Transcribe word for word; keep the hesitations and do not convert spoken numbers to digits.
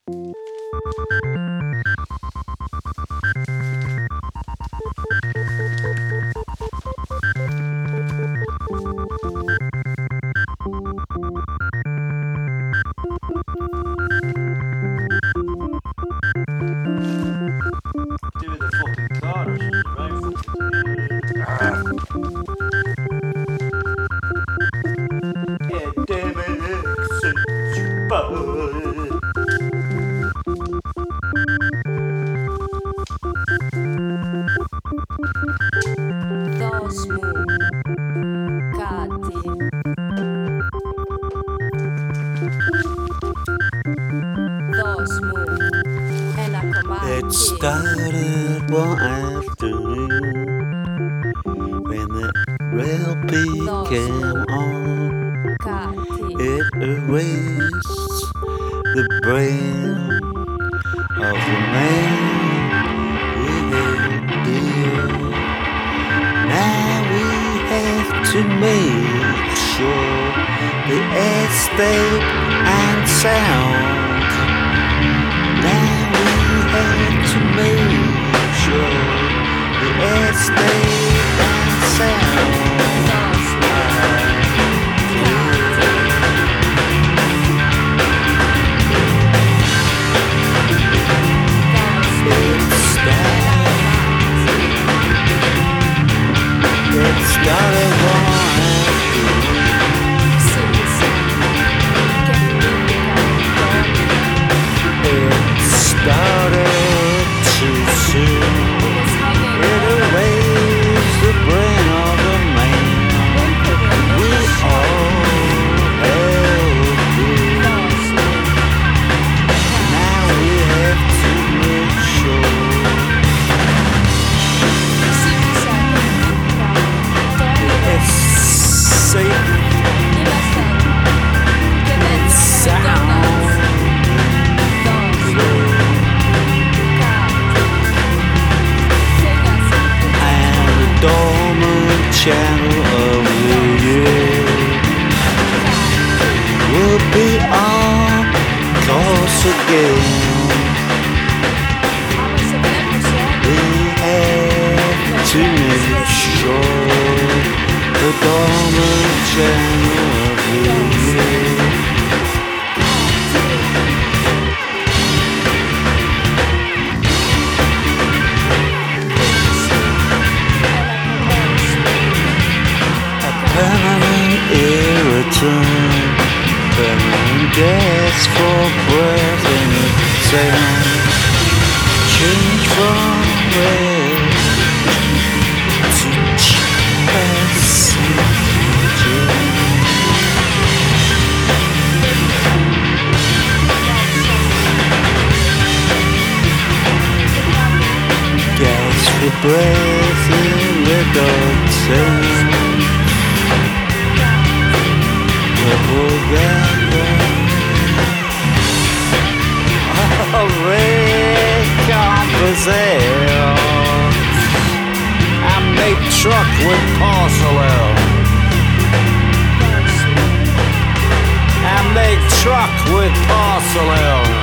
It started one afternoon when the rail came on. It erased the brain of the man we held dear. Now we have to make sure the air stayed and sound. Now have to make sure the air stays and sound. It started one It started too soon. It erased the brain of the man we all held dear. Now we have to make sure it's safe, it's sound. Dormant channel of the year will be on course again. We have to make sure the dormant channel of the year permanent irritant, permanent gas for breath in the sound. Change from red to passage. Gas for breath in the dark sound. Oh, recomposite. I make truck with porcelain. I make truck with porcelain.